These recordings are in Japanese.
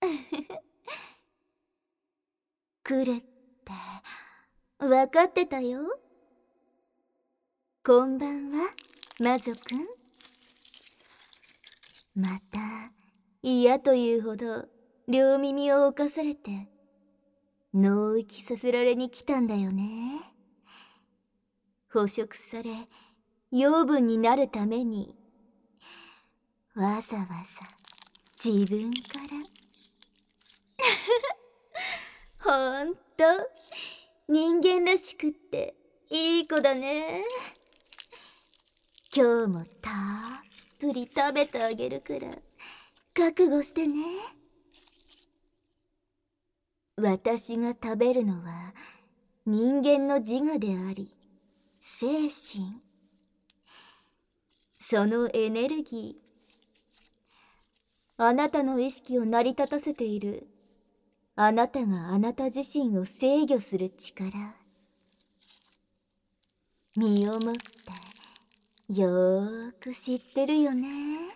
来るって分かってたよ。こんばんは、魔族くん。また嫌というほど両耳を侵されて脳域させられに来たんだよね。捕食され養分になるためにわざわざ自分からほんと人間らしくっていい子だね。今日もたっぷり食べてあげるから覚悟してね。私が食べるのは人間の自我であり精神、そのエネルギー、あなたの意識を成り立たせているあなたがあなた自身を制御する力、身をもってよーく知ってるよね。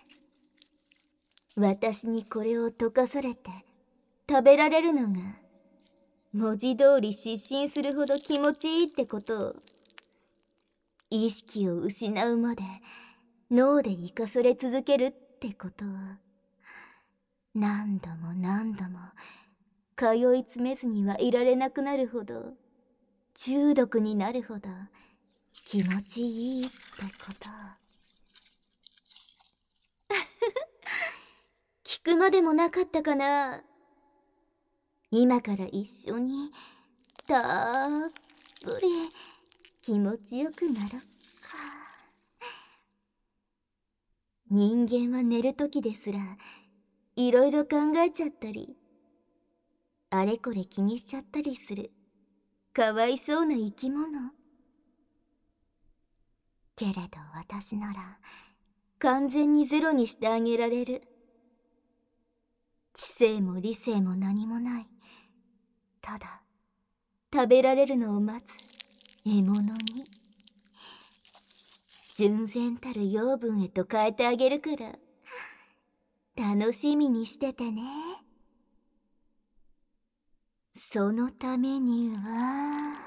私にこれを溶かされて食べられるのが文字通り失神するほど気持ちいいってことを、意識を失うまで脳で生かされ続けるってことを何度も何度も通い詰めずにはいられなくなるほど、中毒になるほど気持ちいいってこと。聞くまでもなかったかな。今から一緒にたっぷり気持ちよくなろっか。人間は寝るときですらいろいろ考えちゃったり、あれこれ気にしちゃったりするかわいそうな生き物。けれど私なら完全にゼロにしてあげられる。知性も理性も何もない、ただ食べられるのを待つ獲物に純然たる養分へと変えてあげるから楽しみにしててね。そのためには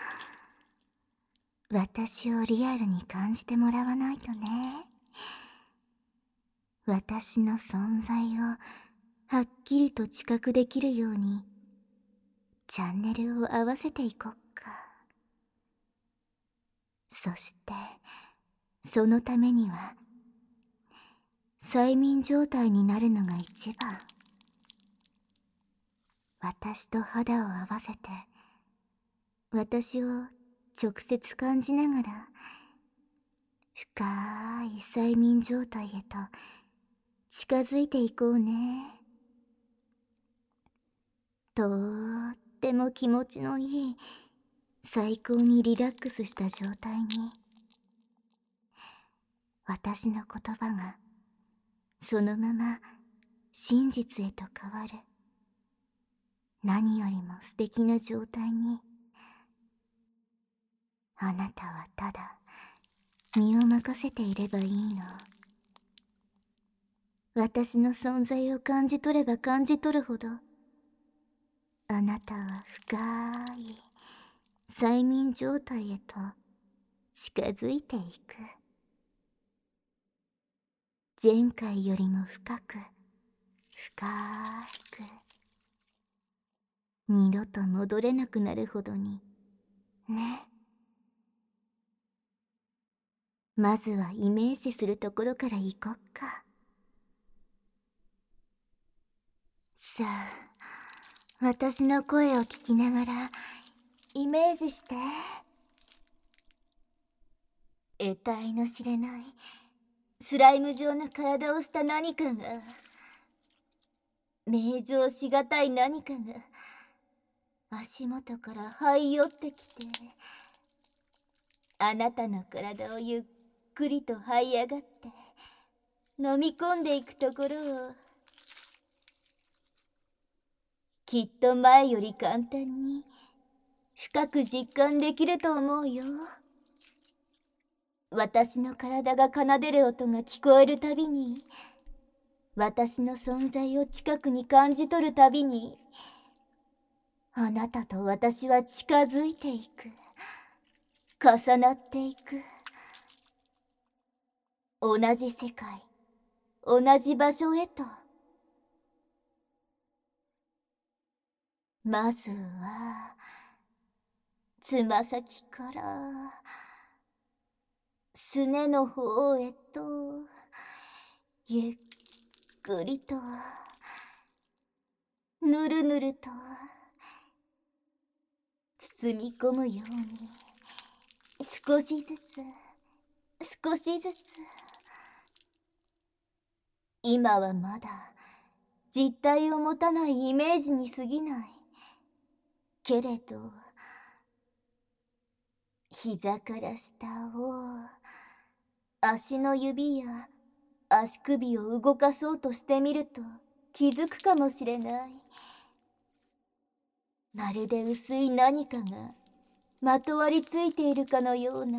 私をリアルに感じてもらわないとね。私の存在をはっきりと知覚できるようにチャンネルを合わせていこっか。そしてそのためには催眠状態になるのが一番。私と肌を合わせて私を直接感じながら深い催眠状態へと近づいていこうね。とっても気持ちのいい最高にリラックスした状態に、私の言葉がそのまま真実へと変わる何よりも素敵な状態に、あなたはただ身を任せていればいいの。私の存在を感じ取れば感じ取るほどあなたは深い催眠状態へと近づいていく。前回よりも深く深く、二度と戻れなくなるほどにね。まずはイメージするところから行こっか。さあ、私の声を聞きながらイメージして。得体の知れないスライム状の体をした何かが、名状しがたい何かが足元から這い寄ってきて、あなたの体をゆっくりと這い上がって飲み込んでいくところを、きっと前より簡単に深く実感できると思うよ。私の体が奏でる音が聞こえるたびに私の存在を近くに感じ取るたびに、あなたと私は近づいていく。重なっていく。同じ世界、同じ場所へと。まずは、つま先から、すねの方へと、ゆっくりと、ぬるぬると、包み込むように、少しずつ、少しずつ。今はまだ、実体を持たないイメージに過ぎない。けれど、膝から下を、足の指や足首を動かそうとしてみると気づくかもしれない。まるで薄い何かがまとわりついているかのような、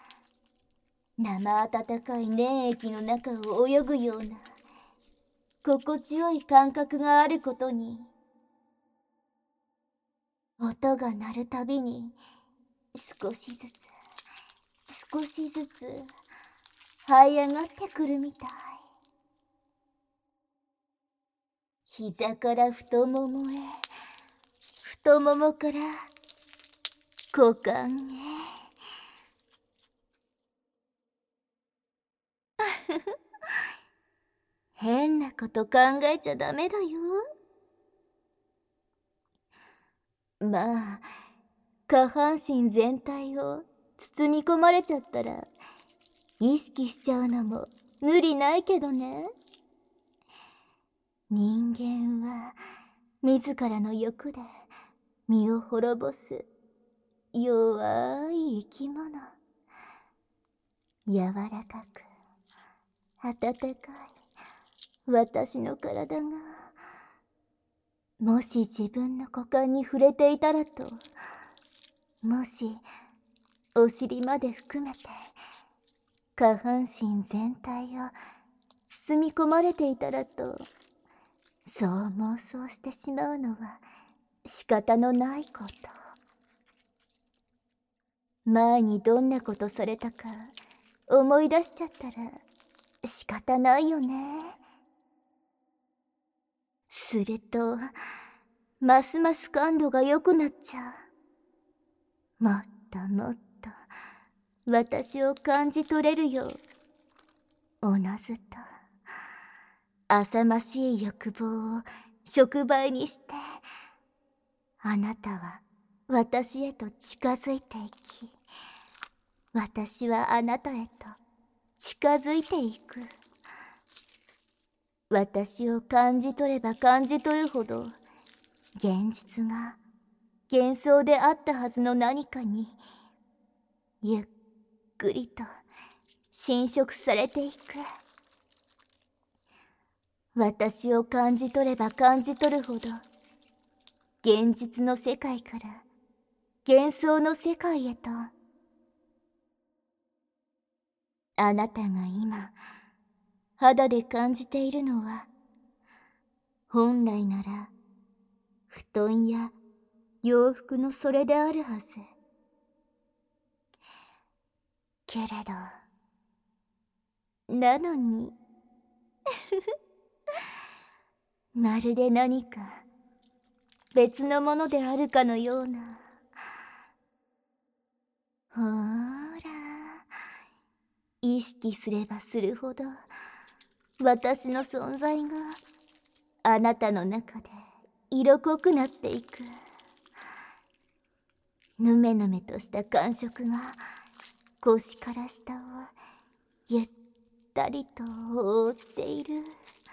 生温かい粘液の中を泳ぐような心地よい感覚があることに、音が鳴るたびに少しずつ少しずつ這い上がってくるみたい。膝から太ももへ、太ももから股間へ。変なこと考えちゃダメだよ。まあ、下半身全体を包み込まれちゃったら意識しちゃうのも無理ないけどね。人間は自らの欲で身を滅ぼす弱い生き物。柔らかく温かい私の体が、もし自分の股間に触れていたらと、もしお尻まで含めて下半身全体を包み込まれていたらと、そう妄想してしまうのは仕方のないこと。前にどんなことされたか思い出しちゃったら仕方ないよね。するとますます感度が良くなっちゃう。もっともっと私を感じ取れるよう、おのずと浅ましい欲望を触媒にして、あなたは私へと近づいていき、私はあなたへと近づいていく。私を感じ取れば感じ取るほど、現実が幻想であったはずの何かにゆっくりと侵食されていく。私を感じ取れば感じ取るほど、現実の世界から幻想の世界へと、あなたが今肌で感じているのは、本来なら布団や洋服のそれであるはず。けれど、なのにまるで何か別のものであるかのような。ほーら、意識すればするほど私の存在があなたの中で色濃くなっていく。ぬめぬめとした感触が腰から下をゆったりと覆っている。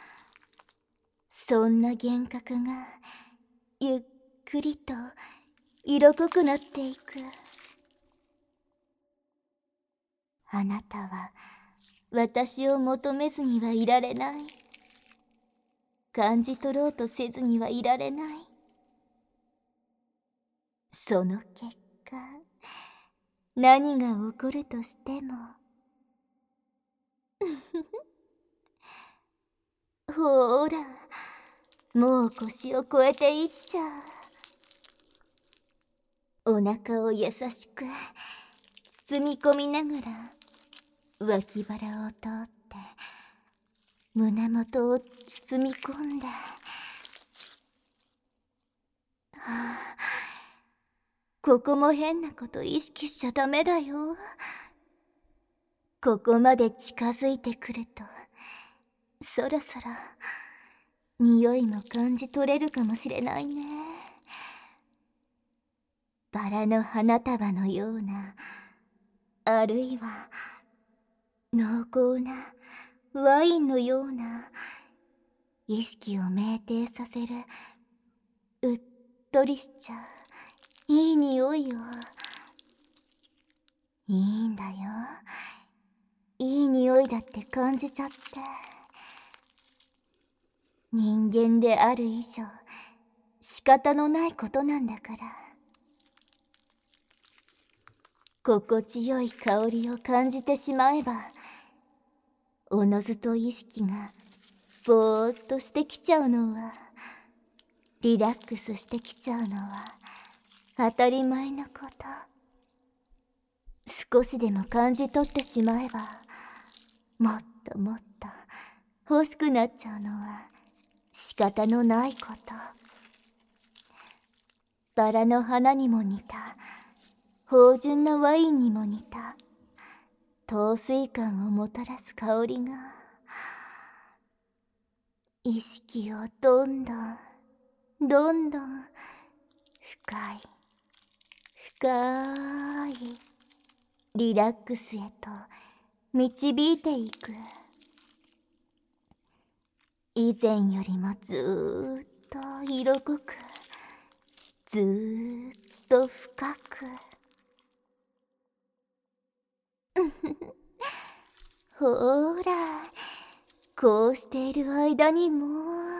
そんな幻覚がゆっくりと色濃くなっていく。あなたは私を求めずにはいられない。感じ取ろうとせずにはいられない。その結果、何が起こるとしてもほほーら、もう腰を越えていっちゃう。お腹を優しく包み込みながら脇腹を通って胸元を包み込んで、ここも変なこと意識しちゃダメだよ。ここまで近づいてくるとそろそろ匂いも感じ取れるかもしれないね。バラの花束のような、あるいは濃厚なワインのような、意識を酩酊させるうっとりしちゃういい匂いを。いいんだよ、いい匂いだって感じちゃって。人間である以上仕方のないことなんだから。心地よい香りを感じてしまえば、おのずと意識がぼーっとしてきちゃうのは、リラックスしてきちゃうのは当たり前のこと。少しでも感じ取ってしまえば、もっともっと欲しくなっちゃうのは仕方のないこと。バラの花にも似た、芳醇なワインにも似た、陶酔感をもたらす香りが、意識をどんどんどんどん深い深いリラックスへと導いていく。以前よりもずーっと色濃く、ずーっと深く。ほーら、こうしている間にも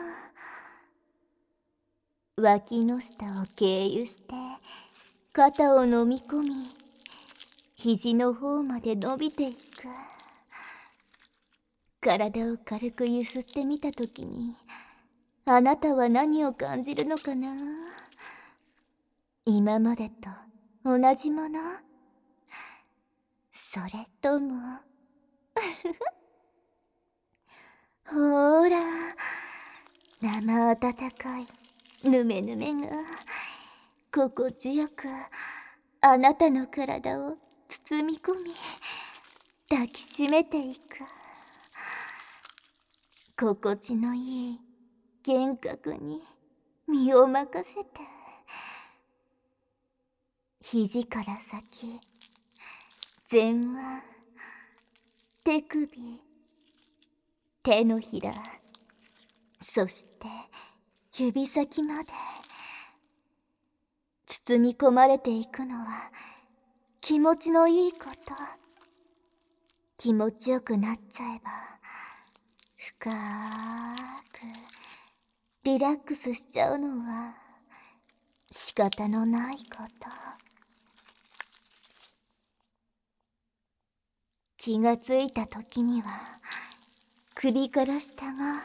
脇の下を経由して肩を飲み込み、肘の方まで伸びていく。体を軽くゆすってみたときに、あなたは何を感じるのかな？今までと同じもの？それともほーら、生温かいぬめぬめが心地よくあなたの体を包み込み抱きしめていく。心地のいい幻覚に身を任せて、肘から先、前腕、手首、手のひら、そして指先まで包み込まれていくのは気持ちのいいこと。気持ちよくなっちゃえば深くリラックスしちゃうのは仕方のないこと。気がついた時には首から下が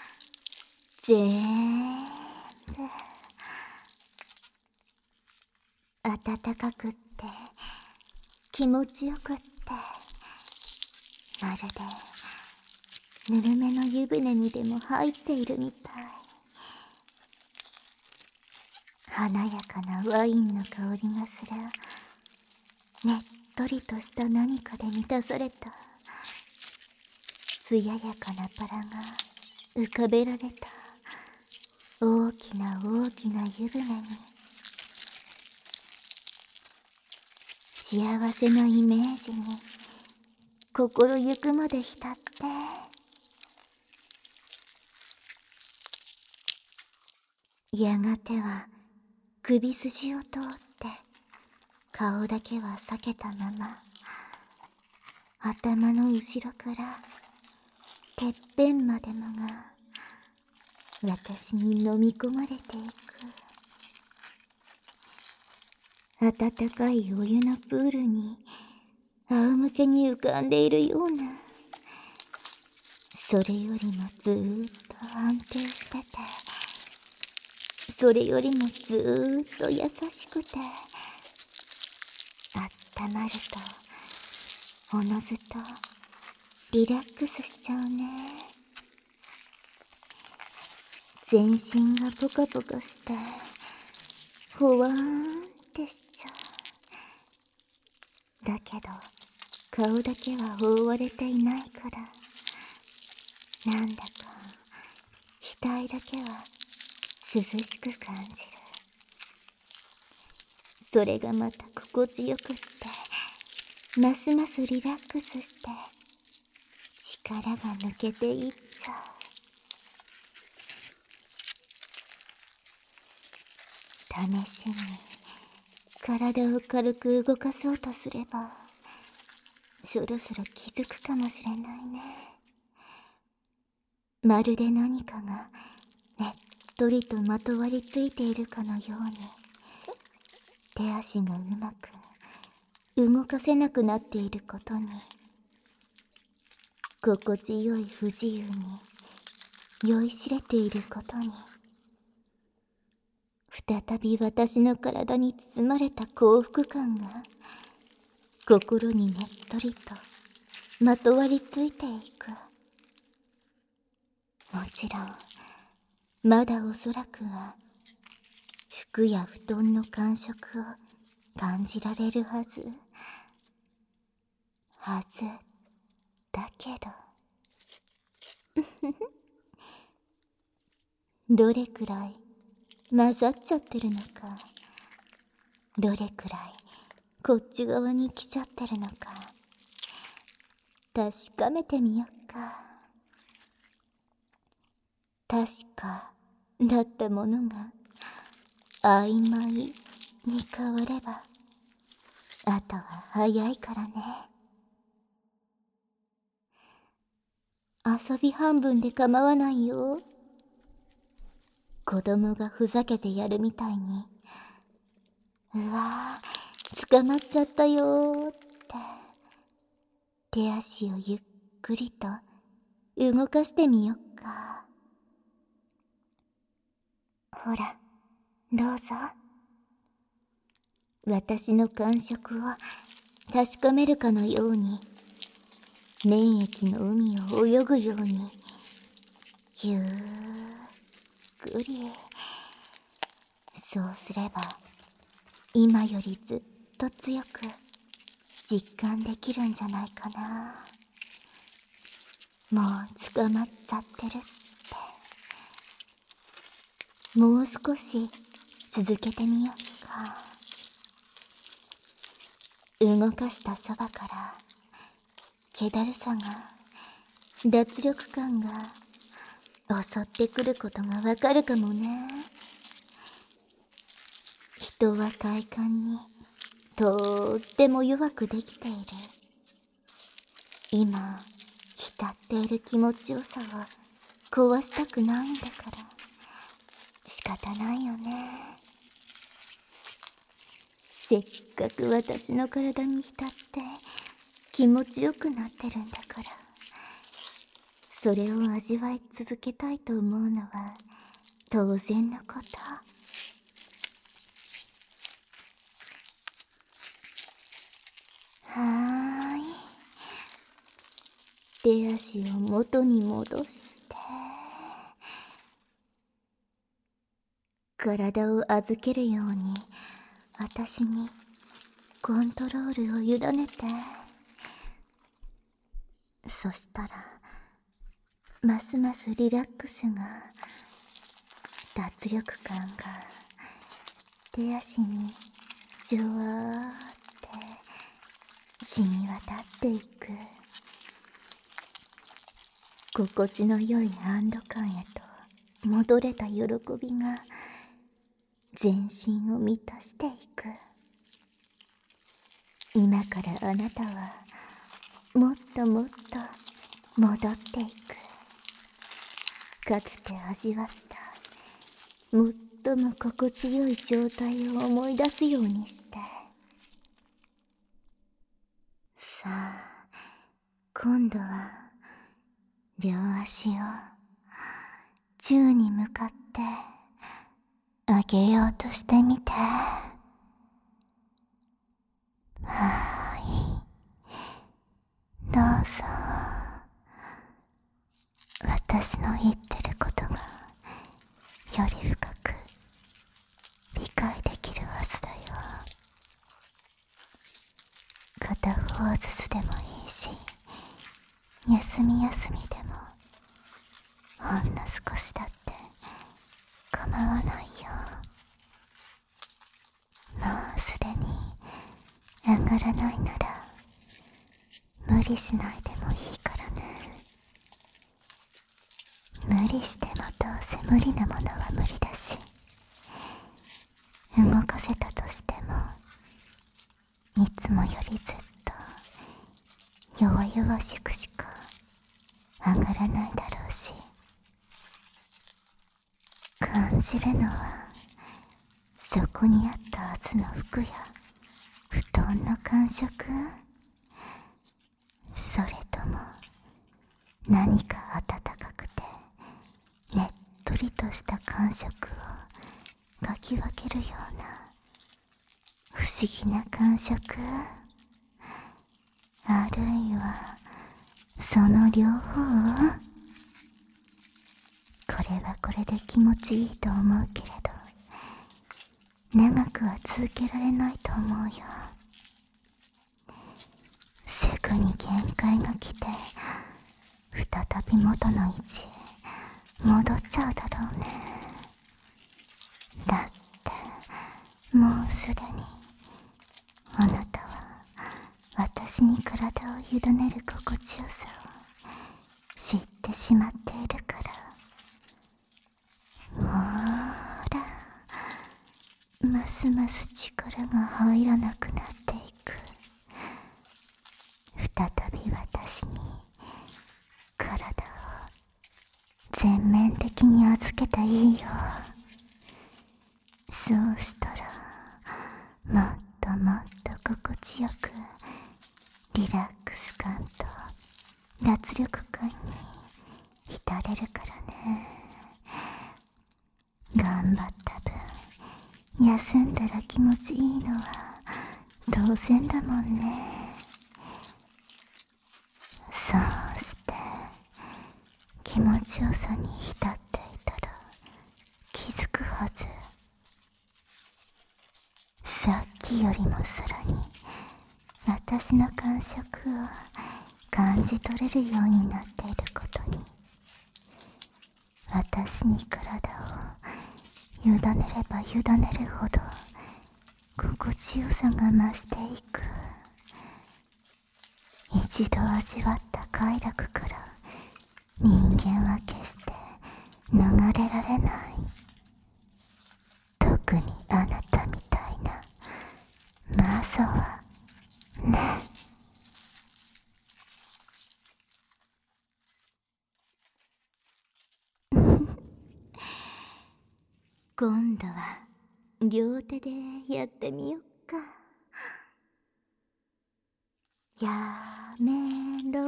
全部暖かくって気持ちよくって、まるでぬるめの湯船にでも入っているみたい。華やかなワインの香りがするねっとりとした何かで満たされた艶やかなバラが浮かべられた大きな大きな湯船に、幸せのイメージに心ゆくまで浸って、やがては首筋を通って顔だけは避けたまま、頭の後ろからてっぺんまでもが私に飲み込まれていく。温かいお湯のプールに仰向けに浮かんでいるような、それよりもずーっと安定してて、それよりもずーっと優しくて、あったまるとおのずとリラックスしちゃうね。全身がポカポカしてほわーんってしちゃう。だけど顔だけは覆われていないから、なんだか額だけは涼しく感じる。それがまた心地よくって、ますますリラックスして力が抜けていっちゃう。試しに体を軽く動かそうとすれば、そろそろ気づくかもしれないね。まるで何かがねっとりとまとわりついているかのように、手足がうまく動かせなくなっていることに、心地よい不自由に酔いしれていることに、再び私の体に包まれた幸福感が心にねっとりとまとわりついていく。もちろんまだおそらくは服や布団の感触を感じられるはずだけどどれくらい混ざっちゃってるのか、どれくらいこっち側に来ちゃってるのか、確かめてみよっか。確かだったものが曖昧に変われば、あとは早いからね。遊び半分で構わないよ。子供がふざけてやるみたいに、うわー捕まっちゃったよーって手足をゆっくりと動かしてみよっか。ほら、どうぞ。私の感触を確かめるかのように、粘液の海を泳ぐように、ゆっくり。そうすれば、今よりずっと強く実感できるんじゃないかな。もう捕まっちゃってるって。もう少し続けてみよっか。動かしたそばから気だるさが、脱力感が襲ってくることがわかるかもね。人は快感にとっても弱くできている。今浸っている気持ちよさを壊したくないんだから仕方ないよね。せっかく私の体に浸って気持ちよくなってるんだから、それを味わい続けたいと思うのは当然のこと。はーい。手足を元に戻して、体を預けるように私にコントロールを委ねて。そしたらますますリラックスが、脱力感が手足にじゅわーって染み渡っていく。心地の良い安堵感へと戻れた喜びが全身を満たしていく。今からあなたはもっともっと戻っていく。かつて味わった最も心地よい状態を思い出すようにして、さあ今度は両足を宙に向かってあげようとしてみて。はい、どうぞ。私の言ってることがより深く理解できるはずだよ。片方ずつでもいいし、休み休みでもほんの少しだって構わないよ。もうすでに上がらないなら無理しないでもいいからね。無理してもどうせ無理なものは無理だし、動かせたとしてもいつもよりずっと弱々しくしか上がらないだろうし、感じるのはそこにあったはずの服や布団の感触、それとも何か暖かくてねっとりとした感触をかき分けるような不思議な感触、あるいはその両方。これはこれで気持ちいいと思うけれど、長くは続けられないと思うよ。すぐに限界が来て再び元の位置へ戻っちゃうだろうね。だってもうすでにあなたは私に体を委ねる心地よさを知ってしまっているから。ほーら、ますます力が入らなくなっていく。再び私に体を全面的に預けていいよ。そうしたらもっともっと心地よくリラックス感と脱力感に浸れるからね。頑張った分休んだら気持ちいいのは当然だもんね。そうして気持ちよさに浸っていたら気づくはず。さっきよりもさらに私の感触を感じ取れるようになっていることに、私に体を委ねれば委ねるほど心地よさが増していく。一度味わった快楽から人間は決して逃れられない。特にあなたみたいなマゾはね。今度は両手でやってみよっか。やめろ、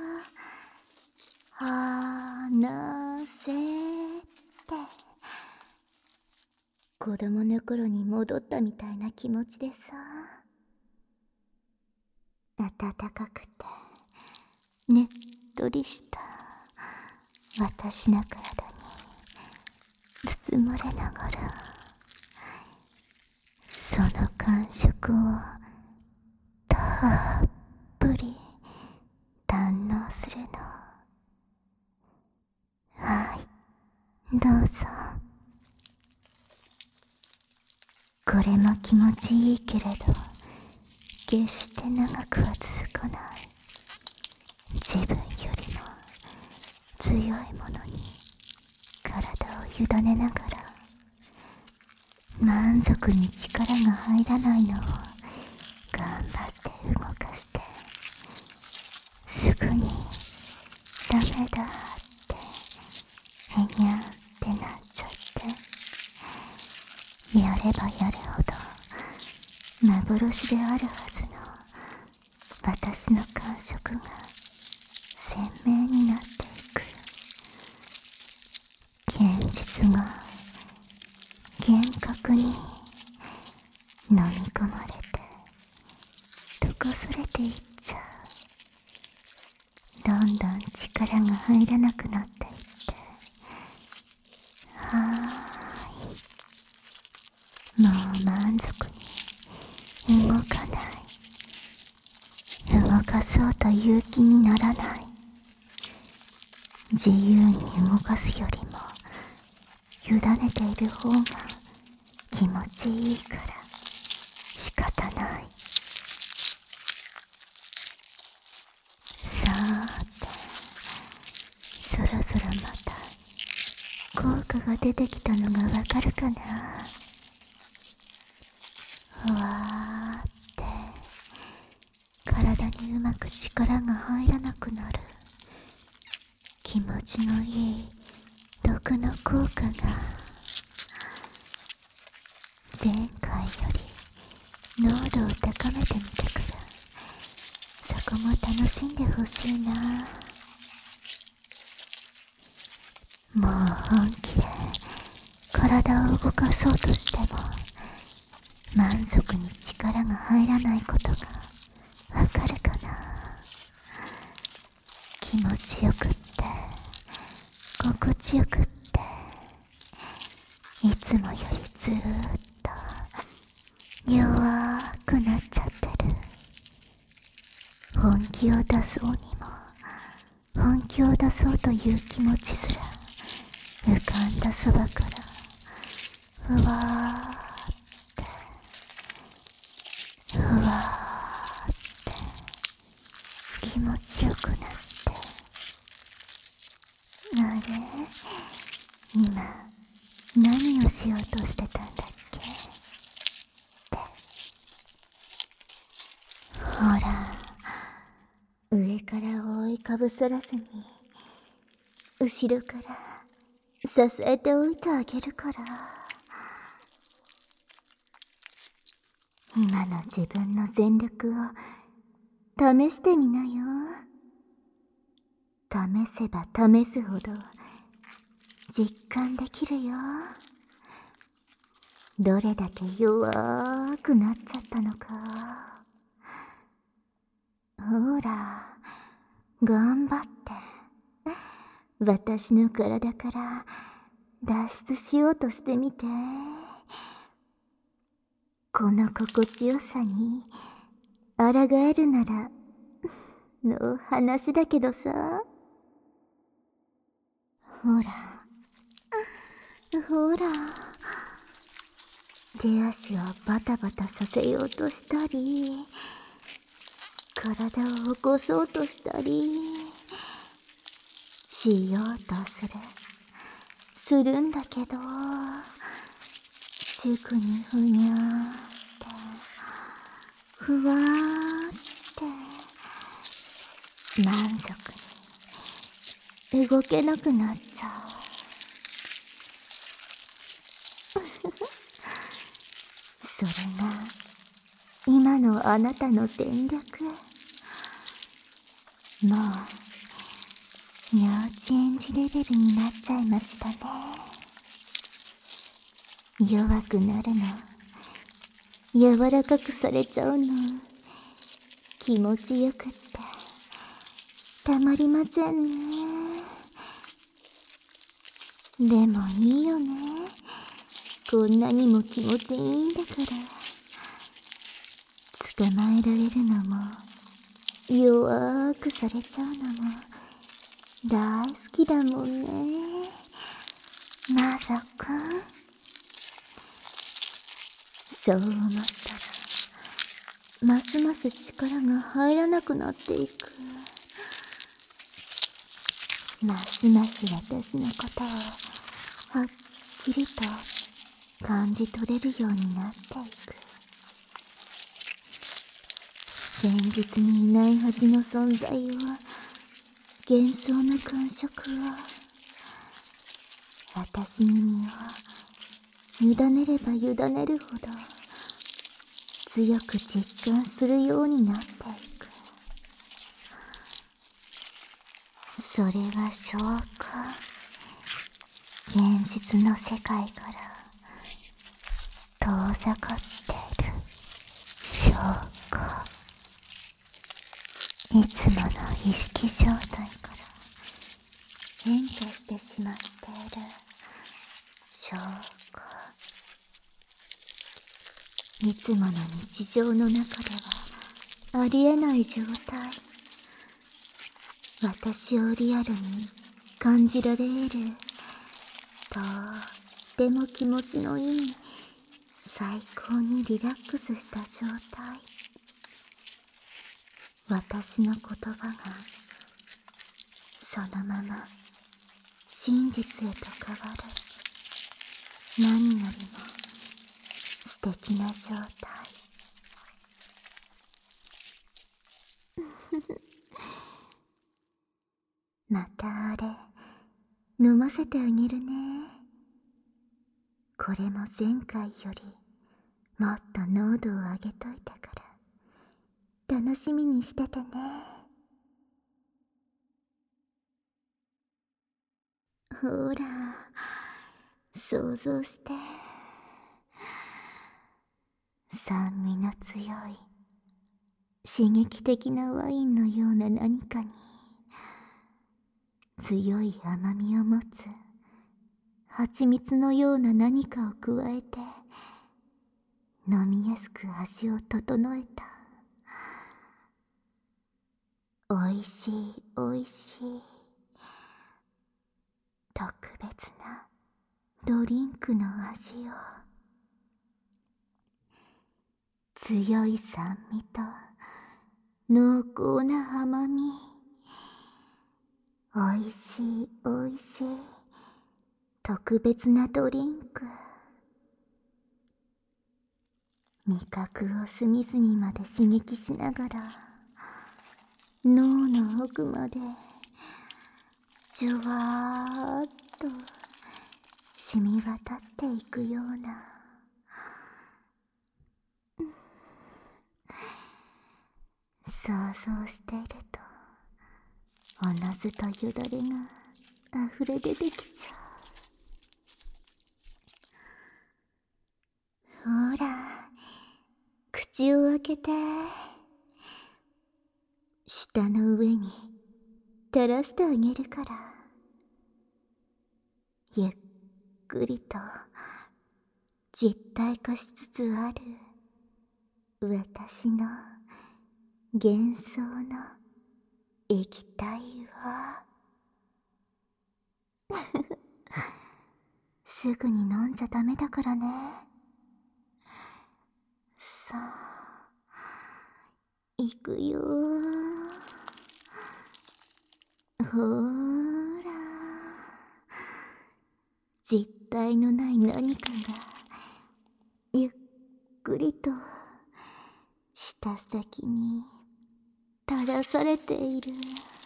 離せって子供の頃に戻ったみたいな気持ちでさ、暖かくてねっとりした私の体に包まれながら、その感触をたっぷり堪能するの。はい、どうぞ。これも気持ちいいけれど決して長くは続かない。自分よりも強いものに体を委ねながら、満足に力が入らないのを頑張って動かして、すぐにダメだってへにゃってなっちゃって、やればやるほど幻であるはずの私の感触が鮮明になっていく。 現実が幻覚に飲み込まれて溶かされていっちゃう。どんどん力が入らなくなっていって、もう満足に動かない。動かそうという気にならない。自由に動かすよりも委ねている方が気持ちいいから仕方ない。さーて、そろそろまた効果が出てきたのがわかるかな。ふわーって体にうまく力が入らなくなる気持ちのいい毒の効果が前回より濃度を高めてみたから、そこも楽しんでほしいな。もう本気で体を動かそうとしても満足に力が入らないことがわかるかな。気持ちよくって心地よくって、いつもよりずーっと弱くなっちゃってる。本気を出そうにも本気を出そうという気持ちすら浮かんだそばからふわーってふわーって気持ちよくなって、あれ、今何をしようとしてたんだっけって。ほら、上から覆いかぶさらずに後ろから支えておいてあげるから。今の自分の全力を試してみなよ。試せば試すほど実感できるよ。どれだけ弱くなっちゃったのか。ほら、頑張って私の体から脱出しようとしてみて。この心地よさに抗えるならの話だけどさ。ほらほら、手足をバタバタさせようとしたり、体を起こそうとしたりしようとするんだけど、すぐにふにゃーってふわーって満足に動けなくなっちゃう。それが今のあなたの電力。もう幼稚園児レベルになっちゃいましたね。弱くなるの、柔らかくされちゃうの、気持ちよくってたまりませんね。でもいいよね、こんなにも気持ちいいんだから。捕まえられるのも弱くされちゃうのも大好きだもんね、マサ君。そう思ったらますます力が入らなくなっていく。ますます私のことをはっきりと感じ取れるようになっていく。現実にいないはずの存在を、幻想の感触を、私に身を委ねれば委ねるほど強く実感するようになっていく。それは証拠。現実の世界から遠ざかっている証拠。いつもの意識状態から変化してしまっている証拠。いつもの日常の中ではありえない状態。私をリアルに感じられるとっても気持ちのいい最高にリラックスした状態。私の言葉がそのまま真実へと変わる何よりも素敵な状態。またあれ飲ませてあげるね。これも前回よりもっと濃度を上げといたから楽しみにしててね。ほら想像して、酸味の強い刺激的なワインのような何かに強い甘みを持つ蜂蜜のような何かを加えて飲みやすく味を整えたおいしいおいしい特別なドリンクの味を。強い酸味と濃厚な甘み。おいしいおいしい特別なドリンク。味覚を隅々まで刺激しながら脳の奥までじゅわーっと染み渡っていくような、想像しているとおのずとよだれが溢れ出てきちゃう。ほら口を開けて舌の上に垂らしてあげるから。ゆっくりと実体化しつつある私の幻想の液体はすぐに飲んじゃダメだからね。さあいくよほーら実体のない何かがゆっくりと舌先に垂らされている。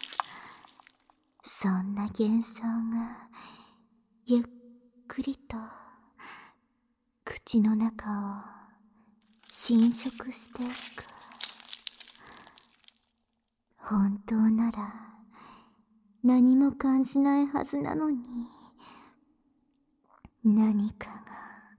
そんな幻想がゆっくりと口の中を侵食していく。本当なら何も感じないはずなのに、何かが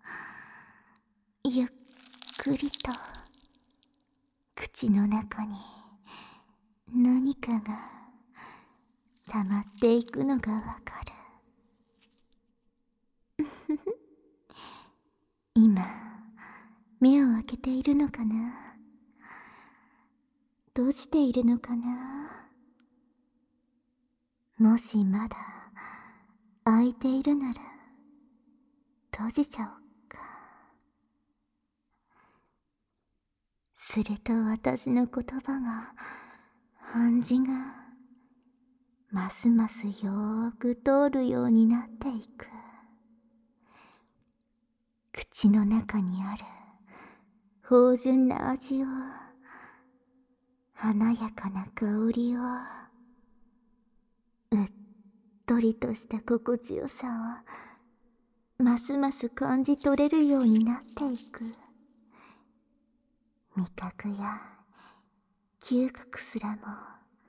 ゆっくりと口の中に何かが溜まっていくのがわかる。今目を開けているのかな、閉じているのかな。もしまだ開いているなら閉じちゃおうか。すると私の言葉が暗示がますますよーく通るようになっていく。口の中にある芳醇な味を、華やかな香りを、うっとりとした心地よさをますます感じ取れるようになっていく。味覚や嗅覚すらも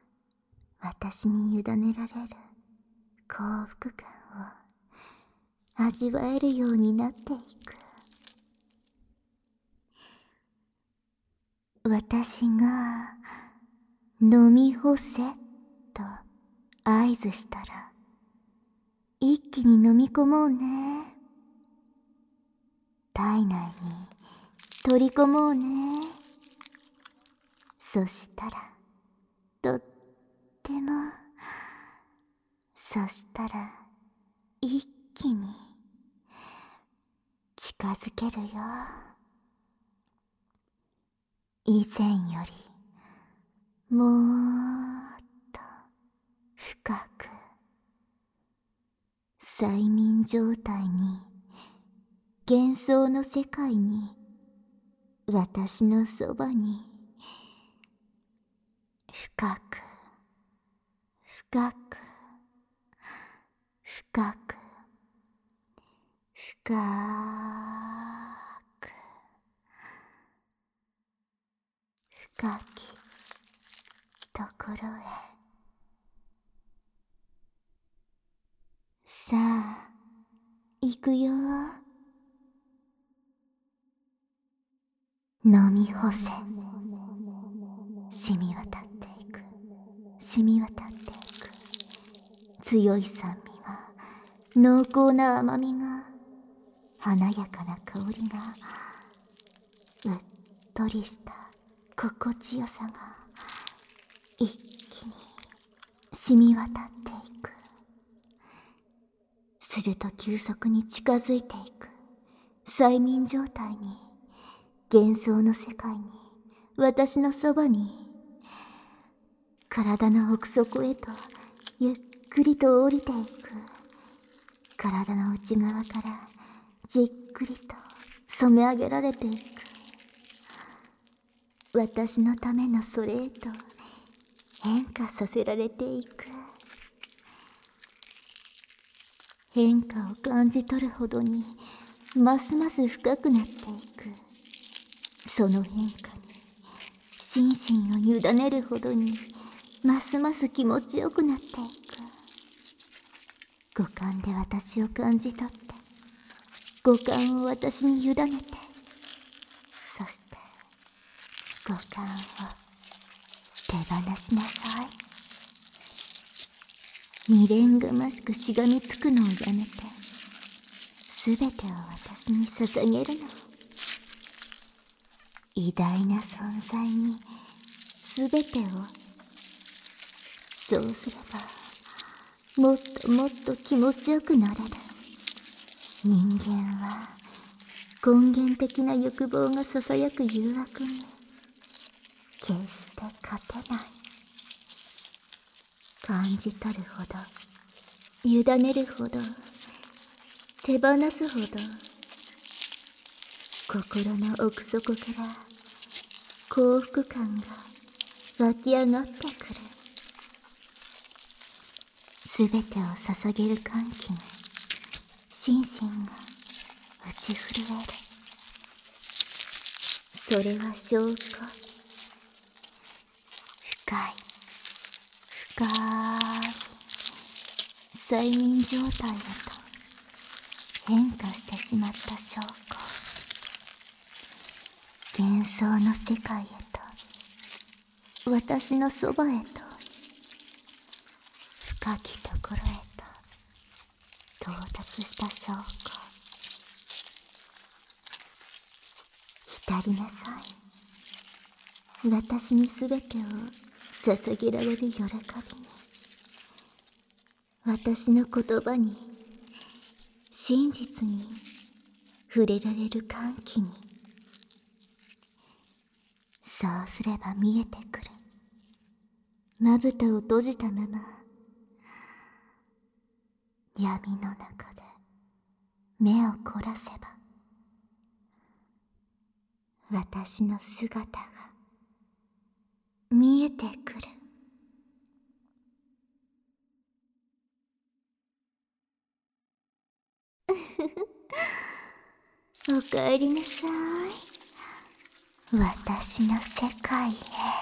私に委ねられる幸福感を味わえるようになっていく。私が飲み干せと合図したら一気に飲み込もうね。体内に取り込もうね。そしたらとっても、そしたら一気に近づけるよ。以前よりもっと深く催眠状態に、幻想の世界に、私のそばに深く深く深く深く深きところへ。さあ行くよ。飲み干せ。染み渡っていく、染み渡っていく。強い酸味が、濃厚な甘みが、華やかな香りが、うっとりした心地よさが一気に染み渡っていく。すると急速に近づいていく催眠状態に、幻想の世界に、私のそばに、体の奥底へとゆっくりと降りていく。体の内側からじっくりと染め上げられていく。私のためのそれへと変化させられていく。変化を感じ取るほどに、ますます深くなっていく。その変化に心身を委ねるほどに、ますます気持ちよくなっていく。五感で私を感じ取って、五感を私に委ねて、そして五感を手放しなさい。未練がましくしがみつくのをやめて、すべてを私に捧げるの。偉大な存在にすべてを。そうすればもっともっと気持ちよくなれる。人間は根源的な欲望がささやく誘惑に決して勝てない。感じ取るほど、委ねるほど、手放すほど、心の奥底から幸福感が湧き上がってくる。すべてを捧げる歓喜に心身が打ち震える。それは証拠。深い深い催眠状態へと変化してしまった証拠。幻想の世界へと、私のそばへと、深きところへと到達した証拠。浸りなさい。私にすべてを捧げられる喜びに、私の言葉に、真実に触れられる歓喜に。そうすれば見えてくる。まぶたを閉じたまま、闇の中で目を凝らせば、私の姿が見えてくる。おかえりなさい。私の世界へ。